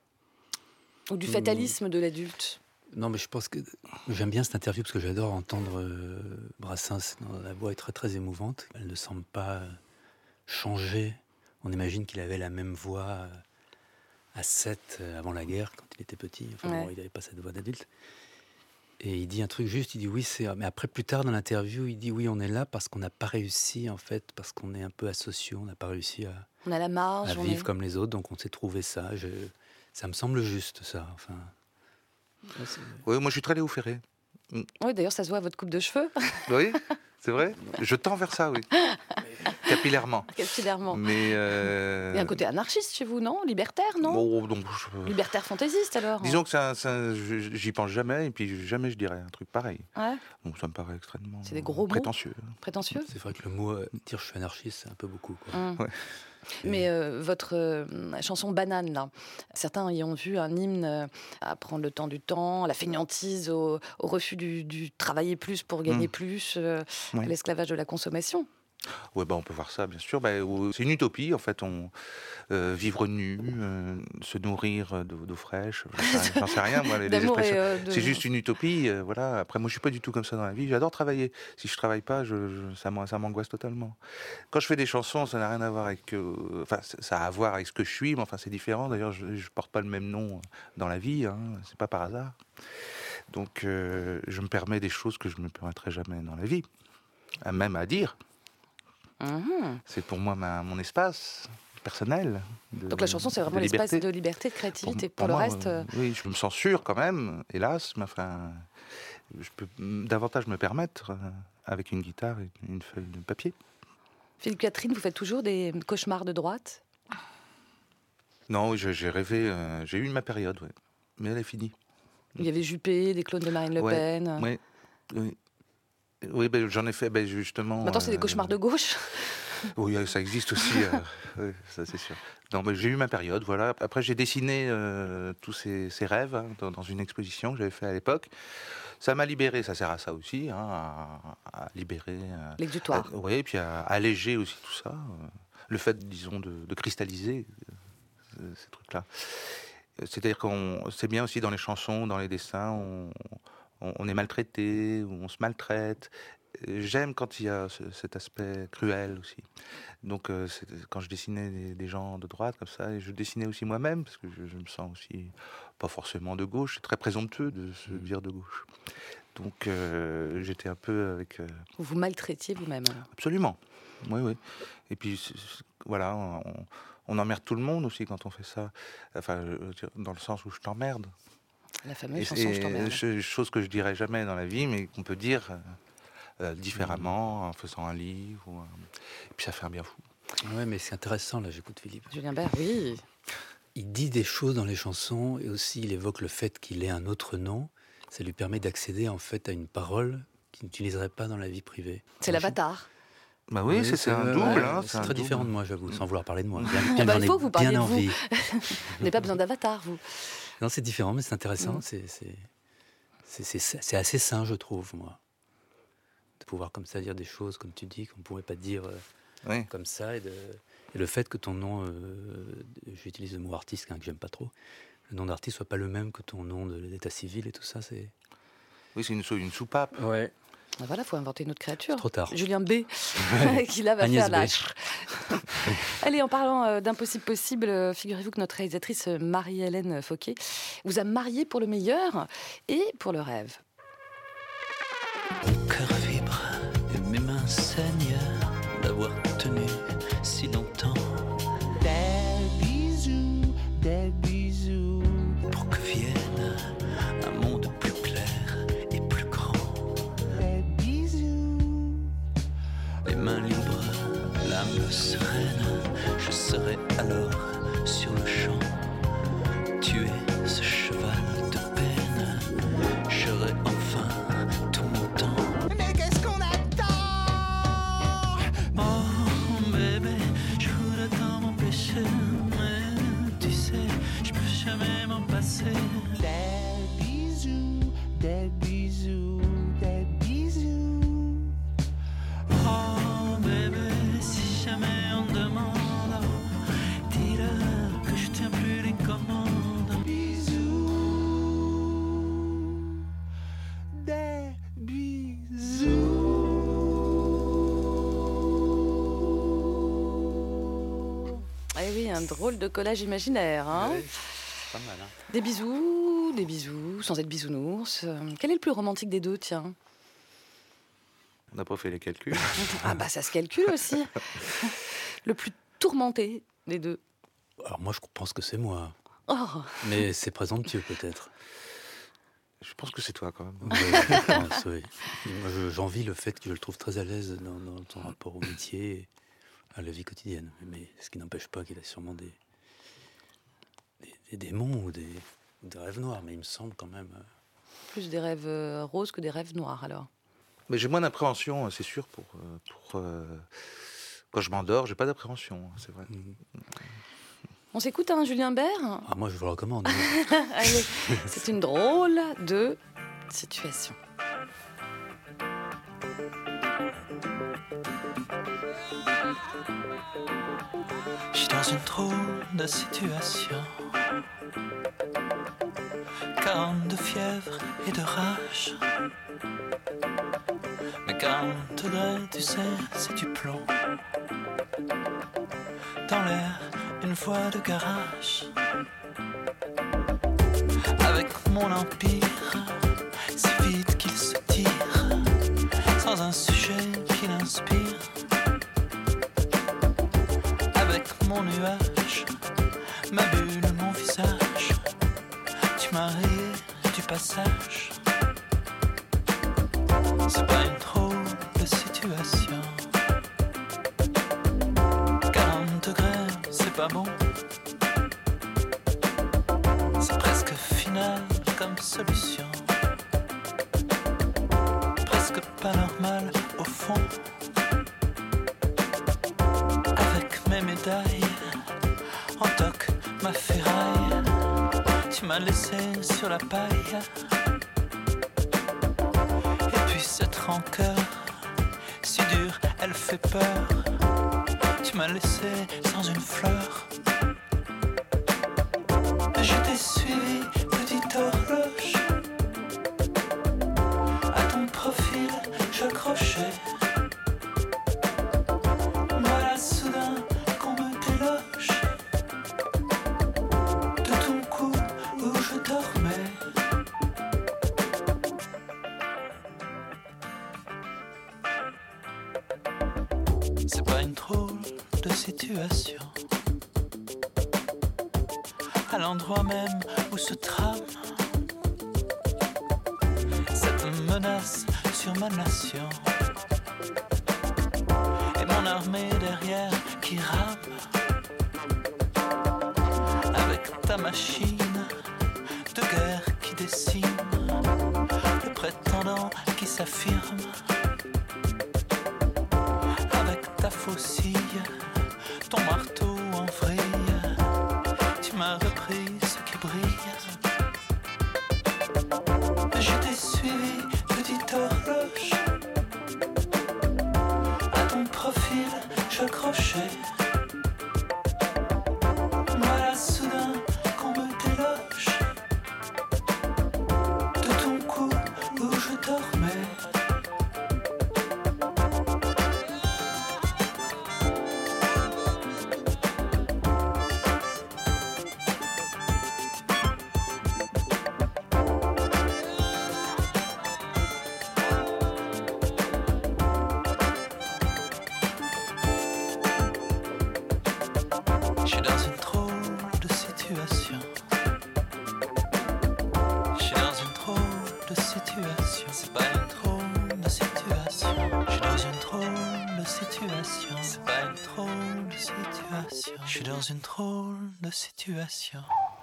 ou du fatalisme de l'adulte? Non, mais je pense que j'aime bien cette interview parce que j'adore entendre euh, Brassens. La voix est très très émouvante. Elle ne semble pas euh, changer. On imagine qu'il avait la même voix euh, à sept euh, avant la guerre, quand il était petit. Enfin, Ouais. bon, il n'avait pas cette voix d'adulte. Et il dit un truc juste, il dit oui, c'est... Mais après, plus tard dans l'interview, il dit oui, on est là parce qu'on n'a pas réussi, en fait, parce qu'on est un peu asociaux, on n'a pas réussi à, On a la marge, à on vivre est- comme les autres, donc on s'est trouvé ça. Je... Ça me semble juste, ça. Enfin, c'est- Oui, moi je suis très Léo Ferré. Oui, d'ailleurs, ça se voit à votre coupe de cheveux, Oui, c'est vrai. Je tends vers ça, oui. Capillairement. capillairement. Mais. euh, Il y a un côté anarchiste chez vous, non? Libertaire, non? bon, donc, je- Libertaire fantaisiste, alors? Disons que ça, ça- je- j'y pense jamais, et puis jamais je dirais un truc pareil. Ouais, Donc ça me paraît extrêmement C'est des gros mots. prétentieux. prétentieux. c'est vrai que le mot euh, dire je suis anarchiste, c'est un peu beaucoup. Quoi. Hum. Ouais. Mais euh, votre euh, chanson Banane, là, certains y ont vu un hymne euh, à prendre le temps du temps, à la fainéantise, au, au refus du, du travailler plus pour gagner Mm. plus, euh, Ouais. à l'esclavage de la consommation. Ouais, bah, on peut voir ça, bien sûr. Bah, ou- c'est une utopie, en fait. On, euh, vivre nu, euh, se nourrir d'eau, d'eau fraîche, j'en sais- j'en sais rien, moi, les, les D'amour et, expressions. euh, de- C'est juste une utopie, euh, voilà. Après, moi, je suis pas du tout comme ça dans la vie. J'adore travailler. Si je travaille pas, je, je- ça, m'an- ça m'angoisse totalement. Quand je fais des chansons, ça n'a rien à voir avec... euh, Enfin, ça ça a à voir avec ce que je suis, mais enfin, c'est différent. D'ailleurs, je, je porte pas le même nom dans la vie, hein. C'est pas par hasard. Donc, euh, je me permets des choses que je me permettrai jamais dans la vie. À- Même à dire. Mhm. C'est pour moi ma, mon espace personnel. de- Donc la chanson, c'est vraiment de l'espace liberté. de liberté, de créativité. Pour, Pour le moi, reste, euh, euh, oui, je me censure quand même, hélas, mais enfin, je peux mm, davantage me permettre euh, avec une guitare et une feuille de papier. Philippe Catherine, vous faites toujours des cauchemars de droite? Non, oui, j'ai j'ai rêvé, euh, j'ai eu ma période, ouais. Mais elle est finie. Il y avait Juppé, des clones de Marine Le Ouais, Pen. ouais, oui. Oui, ben, j'en ai fait ben, justement. Maintenant, c'est des euh, cauchemars de gauche. Oui, ça existe aussi, euh, oui, ça c'est sûr. Non, mais j'ai eu ma période, voilà. Après, j'ai dessiné euh, tous ces, ces rêves hein, dans, dans une exposition que j'avais fait à l'époque. Ça m'a libéré, ça sert à ça aussi, hein, à, à libérer. à- L'exutoire. à- Oui, et puis à alléger aussi tout ça. euh, Le fait, disons, de, de cristalliser euh, ces trucs-là. Euh, C'est-à-dire qu'on, c'est bien aussi dans les chansons, dans les dessins, on, on, on est maltraité, ou on se maltraite. Euh, J'aime quand il y a ce- cet aspect cruel aussi. Donc, euh, c'est- quand je dessinais des, des gens de droite comme ça, et je dessinais aussi moi-même, parce que je, je me sens aussi pas forcément de gauche, c'est très présomptueux de se dire de gauche. Donc, euh, j'étais un peu avec... euh, Vous vous maltraitiez vous-même. alors. Absolument. Oui, oui. Et puis, c'est- c'est- voilà, on, on emmerde tout le monde aussi quand on fait ça. Enfin, je veux dire, dans le sens où je t'emmerde. La fameuse Et chanson c'est Je t'emmerde. ch- chose que je dirais jamais dans la vie, mais qu'on peut dire euh, euh, différemment, en faisant un livre. Ou un- Et puis ça fait un bien fou. Ouais, mais c'est intéressant, là, j'écoute Philippe. Julien Bert, oui. Il dit des choses dans les chansons, et aussi il évoque le fait qu'il ait un autre nom. Ça lui permet d'accéder, en fait, à une parole qu'il n'utiliserait pas dans la vie privée. C'est l'avatar. Bah oui, c'est c'est un ouais, double. ouais, hein, c'est un très double. différent de moi, j'avoue, sans vouloir parler de moi. Bien, Ah bien, bah, j'en il ai faut que vous parliez bien de vous. envie. Vous n'avez pas besoin d'avatar, vous. Non, c'est différent, mais c'est intéressant. Mm. C'est, c'est, c'est, c'est, c'est assez sain, je trouve, moi. de pouvoir comme ça dire des choses, comme tu dis, qu'on ne pourrait pas dire euh, oui. comme ça. Et, de, et le fait que ton nom, euh, j'utilise le mot artiste, hein, que j'aime pas trop, le nom d'artiste soit pas le même que ton nom de l'état civil et tout ça, c'est... Oui, c'est une, sou- une soupape. Ouais. Ben voilà, il faut inventer une autre créature. C'est trop tard. Julien B, qui là va Agnès faire la... B. Allez, en parlant euh, d'impossible possible, euh, figurez-vous que notre réalisatrice euh, Marie-Hélène Fauquet vous a marié pour le meilleur et pour le rêve. Mon cœur vibre et mes mains saignent d'avoir tenu si longtemps. Des bisous, des bisous, pour que vienne un monde plus clair et plus grand. Des bisous, les mains libres, l'âme sereine, je serai alors sur le champ. Tuer ce cheval de peine, j'aurai enfin tout mon temps. Mais qu'est-ce qu'on attend? Oh bébé, je voudrais tant m'empêcher, mais tu sais, je peux jamais m'en passer. Des bisous, des bisous, des bisous. Oh bébé, si jamais on demande, dis-leur que je tiens plus les commandes. Des bisous. Eh oui, un drôle de collage imaginaire. Hein Ouais, c'est pas mal, hein. Des bisous, des bisous, sans être bisounours. Euh, Quel est le plus romantique des deux, tiens? On n'a pas fait les calculs. Ah bah ça se calcule aussi. Le plus tourmenté des deux. Alors moi, je pense que c'est moi. Oh. Mais c'est présomptueux, peut-être. Je pense que c'est toi, quand même. Ouais, je pense, oui. Moi, je- j'envie le fait que je le trouve très à l'aise dans, dans ton rapport au métier et à la vie quotidienne. Mais ce qui n'empêche pas qu'il a sûrement des, des, des démons ou des, des rêves noirs. Mais il me semble quand même... euh, Plus des rêves euh, roses que des rêves noirs, alors. Mais j'ai moins d'appréhension, c'est sûr, pour... euh, pour euh, quand je m'endors, j'ai pas d'appréhension, c'est vrai. On s'écoute, hein, Julien Bert? Ah, moi, je vous le recommande. Allez, c'est une drôle de situation. Je suis dans une drôle de situation, quarante de fièvre et de rage. Mais quarante degrés, tu sais, c'est du plomb. Dans l'air, une voie de garage. Avec mon empire, si vite qu'il se tire, sans un sujet qui l'inspire. Avec mon nuage, ma bulle, mon visage, tu m'as rayé du passage. C'est pas une drôle de situation. quarante degrés, c'est pas bon. C'est presque final comme solution. Presque pas normal au fond. Avec mes médailles, en toc, ma ferraille, tu m'as laissé sur la paille. Et puis cette rancœur, si dure, elle fait peur. Tu m'as laissé sans une fleur. Je t'ai suivi, petite horloge. À ton profil, j'accrochais. Voilà soudain qu'on me déloge de ton cou où je dormais. C'est pas une drôle de situation. À l'endroit même où se trame cette menace sur ma nation. Et mon armée derrière qui rame. Avec ta machine de guerre qui dessine le prétendant qui s'affirme. Avec ta faucille, ton marteau en vrille, tu m'as repris ce qui brille. Je t'ai suivi, petite horloge. suis dans une drôle de situation. Je suis dans une drôle de situation. C'est pas une drôle de situation. Je suis dans une drôle de situation. C'est pas une drôle de situation. Je suis dans une drôle de situation.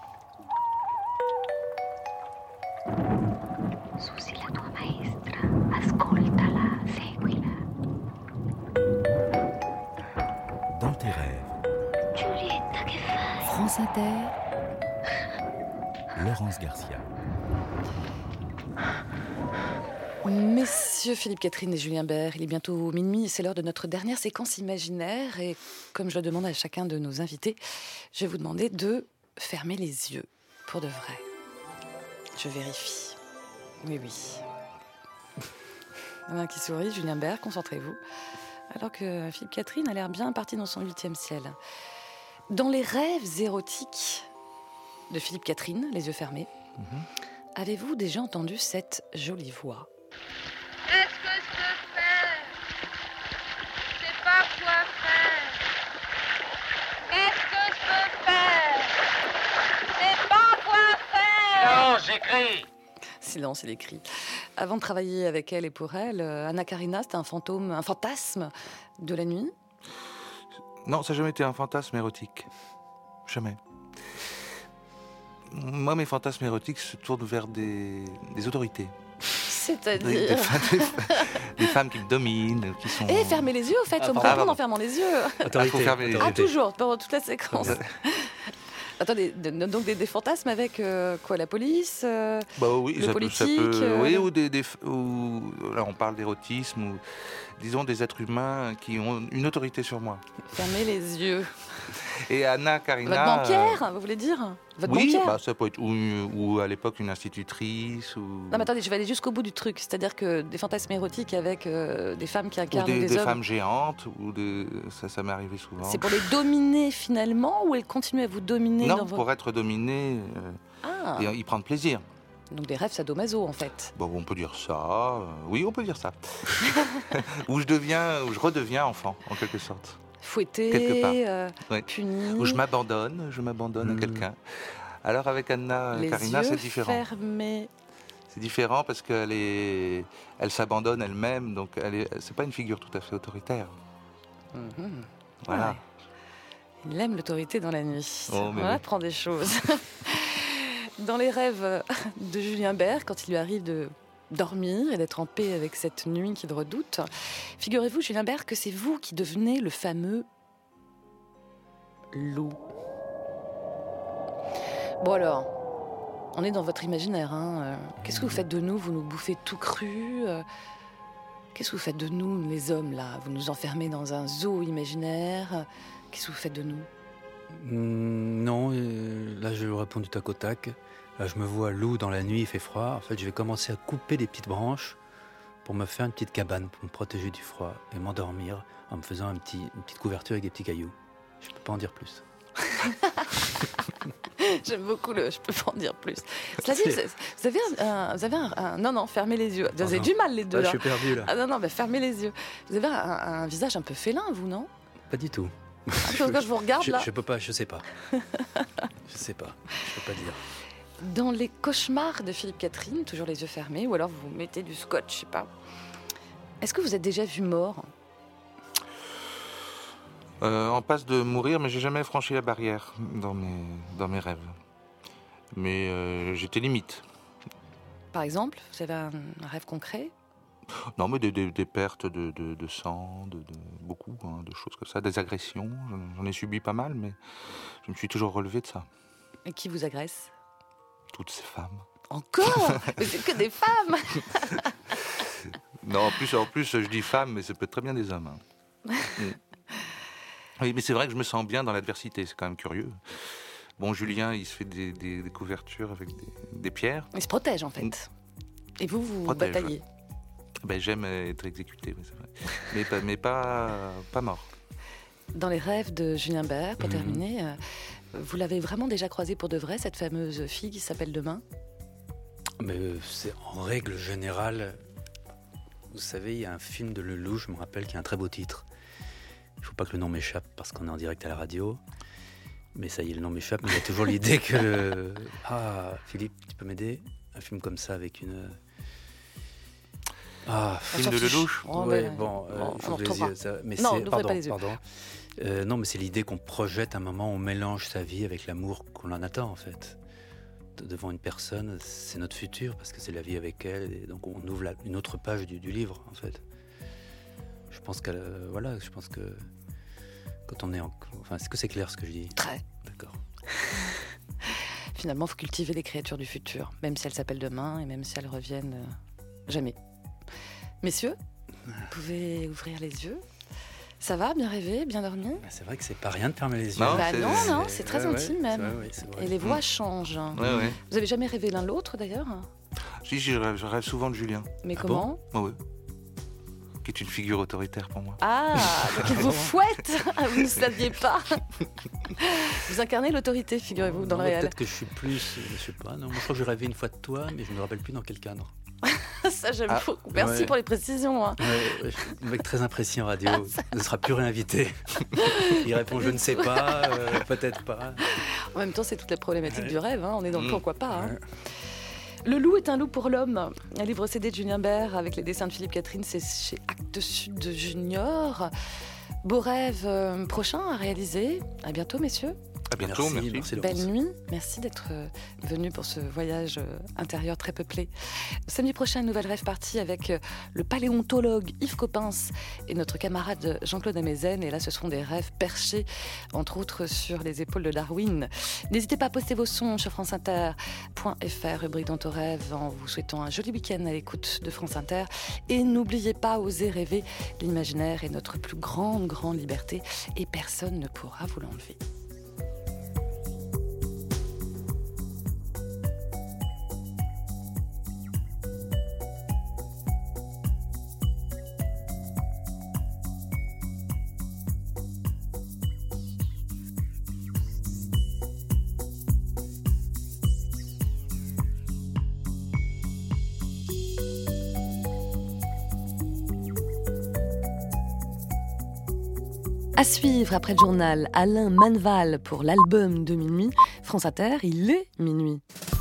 Susi, la tua maestra, ascoltala, seguila. Dans tes rêves. Giulietta, che fai? France Inter. Laurence Garcia. Messieurs Philippe Catherine et Julien Bert, il est bientôt minuit, c'est l'heure de notre dernière séquence imaginaire et comme je le demande à chacun de nos invités, je vais vous demander de fermer les yeux, pour de vrai. Je vérifie. Oui, oui. Il y en a un qui sourit, Julien Bert, concentrez-vous. Alors que Philippe Catherine a l'air bien parti dans son huitième ciel. Dans les rêves érotiques de Philippe Catherine, les yeux fermés, mm-hmm. avez-vous déjà entendu cette jolie voix ? Qu'est-ce que je peux faire? Je sais pas quoi faire. Qu'est-ce que je peux faire? Je sais pas quoi faire. Non, j'écris. Silence, il écrit. Avant de travailler avec elle et pour elle, Anna Karina, c'était un fantôme, un fantasme de la nuit? Non, ça n'a jamais été un fantasme érotique. Jamais. Moi, mes fantasmes érotiques se tournent vers des, des autorités. C'est-à-dire des, des, femmes, des, des femmes qui me dominent, qui sont... Eh, fermez les yeux, au fait, ah, faut me répondre en fermant les yeux. Autorité. Ah, faut fermer les ah yeux. toujours, pendant toute la séquence. Attendez, donc des, des fantasmes avec euh, quoi, la police, euh, bah oui, le ça politique peut, ça peut, euh... oui, ou des, des ou, là on parle d'érotisme, ou disons des êtres humains qui ont une autorité sur moi. Fermez les yeux. Et Anna Karina. Votre banquière, vous voulez dire? Votre oui, banquière bah, ça peut être ou, ou à l'époque une institutrice. Ou... Non, mais attendez, je vais aller jusqu'au bout du truc. C'est-à-dire que des fantasmes érotiques avec euh, des femmes qui incarnent ou des, des, des hommes. femmes géantes, ou des... ça, ça m'est arrivé souvent. C'est pour les dominer finalement, ou elles continuent à vous dominer? Non, dans vos... pour être dominées euh, ah. et y prendre plaisir. Donc des rêves sadomaso en fait. Bon, on peut dire ça. Euh, oui, on peut dire ça. Où je deviens, où je redeviens enfant, en quelque sorte. Fouetté, quelque part. Euh, ouais. puni. Où je m'abandonne, je m'abandonne mmh. à quelqu'un. Alors avec Anna Les Karina, yeux c'est différent. Fermés. C'est différent parce qu'elle est, elle s'abandonne elle-même, donc elle est, c'est pas une figure tout à fait autoritaire. Mmh. Voilà. Ouais. Il aime l'autorité dans la nuit. Oh, On apprend oui. des choses. Dans les rêves de Julien Bert, quand il lui arrive de dormir et d'être en paix avec cette nuit qu'il redoute, figurez-vous, Julien Bert, que c'est vous qui devenez le fameux loup. Bon alors, on est dans votre imaginaire. Hein. Qu'est-ce que vous faites de nous? Vous nous bouffez tout cru. Qu'est-ce que vous faites de nous, les hommes, là? Vous nous enfermez dans un zoo imaginaire. Qu'est-ce que vous faites de nous? Mmh, non, euh, là je réponds du tac au tac. Là je me vois loup dans la nuit, il fait froid. En fait, je vais commencer à couper des petites branches pour me faire une petite cabane, pour me protéger du froid et m'endormir en me faisant un petit, une petite couverture avec des petits cailloux. Je ne peux pas en dire plus. J'aime beaucoup le « je peux pas en dire plus ». Cela dit, vous avez un... un, vous avez un, un non, non, fermez les yeux. Vous avez oh du mal, les deux, là. là. Je suis perdu, là. Ah non, non, mais fermez les yeux. Vous avez un, un visage un peu félin, vous, non? Pas du tout. Ah, parce que je vous regarde, je, là. Je peux pas, je sais pas. Je sais pas, je peux pas dire. Dans les cauchemars de Philippe Catherine, toujours les yeux fermés, ou alors vous mettez du scotch, je sais pas. Est-ce que vous êtes déjà vu mort? euh, En passe de mourir, mais j'ai jamais franchi la barrière dans mes, dans mes rêves. Mais euh, j'étais limite. Par exemple, vous avez un, un rêve concret? Non, mais des, des, des pertes de, de, de sang, de, de, beaucoup, hein, de choses comme ça, des agressions. J'en ai subi pas mal, mais je me suis toujours relevé de ça. Et qui vous agresse? Toutes ces femmes. Encore? Mais c'est que des femmes. Non, en plus, en plus, je dis femmes, mais ça peut être très bien des hommes. Hein. Oui, mais c'est vrai que je me sens bien dans l'adversité, c'est quand même curieux. Bon, Julien, il se fait des, des, des couvertures avec des, des pierres. Il se protège, en fait. Et vous, vous protège, bataillez. Ouais. Ben, j'aime être exécuté, oui, c'est vrai. Mais, pas, mais pas, pas mort. Dans les rêves de Julien Bert, pour mmh. terminer, euh, vous l'avez vraiment déjà croisée pour de vrai, cette fameuse fille qui s'appelle Demain? Mais c'est en règle générale. Vous savez, il y a un film de Lelouch, je me rappelle, qui a un très beau titre. Il ne faut pas que le nom m'échappe parce qu'on est en direct à la radio. Mais ça y est, le nom m'échappe, mais il y a toujours l'idée que... Le... Ah, Philippe, tu peux m'aider ? Un film comme ça avec une... Ah, film de Lelouch. Oh, ouais, ben, bon, euh, bon, il faut on que je les yeux, ça... mais non, c'est... Pardon, pas les yeux. pardon. Euh, non, mais c'est l'idée qu'on projette un moment, on mélange sa vie avec l'amour qu'on en attend, en fait. Devant une personne, c'est notre futur, parce que c'est la vie avec elle, et donc on ouvre la... une autre page du, du livre, en fait. Je pense que... Euh, voilà, je pense que... Quand on est en... Enfin, est-ce que c'est clair ce que je dis ? Très. D'accord. Finalement, il faut cultiver les créatures du futur, même si elles s'appellent demain et même si elles reviennent euh, jamais. Messieurs, vous pouvez ouvrir les yeux. Ça va, bien rêvé, bien dormi ? C'est vrai que c'est pas rien de fermer les yeux. Non, bah non, non, c'est très ouais, intime ouais, même. vrai, ouais, vrai. Et les voix mmh. changent. Ouais, ouais. Vous avez jamais rêvé l'un l'autre d'ailleurs ? Si, je rêve, je rêve souvent de Julien. Mais ah comment ? bon ouais, ouais. Qui est une figure autoritaire pour moi. Ah, donc il vous fouette. Vous ne saviez pas. Vous incarnez l'autorité, figurez-vous, dans non, le réel. Peut-être que je suis plus, je sais pas. Non, moi, je crois que j'ai rêvé une fois de toi, mais je ne me rappelle plus dans quel cadre. Ça, j'aime ah, beaucoup. Merci ouais. pour les précisions. Hein. Ouais, ouais, un mec très imprécis en radio, ne sera plus réinvité. Il répond je ne sais pas, euh, peut-être pas. En même temps, c'est toute la problématique ouais. du rêve. Hein. On est dans le mmh. pourquoi pas. Hein. Ouais. Le loup est un loup pour l'homme. Un livre C D de Julien Bert avec les dessins de Philippe Catherine, c'est chez Actes Sud Junior. Beau rêve euh, prochain à réaliser. À bientôt, messieurs. À bientôt, merci. merci. Belle nuit. Merci d'être euh, venu pour ce voyage euh, intérieur très peuplé. Samedi prochain, une nouvelle rêve partie avec euh, le paléontologue Yves Coppens et notre camarade Jean-Claude Amezen. Et là, ce seront des rêves perchés, entre autres, sur les épaules de Darwin. N'hésitez pas à poster vos sons sur franceinter point f r, rubrique dans ton rêve, en vous souhaitant un joli week-end à l'écoute de France Inter. Et n'oubliez pas, osez rêver. L'imaginaire est notre plus grande, grande liberté et personne ne pourra vous l'enlever. À suivre après le journal, Alain Manval pour l'album de minuit. France Inter, il est minuit.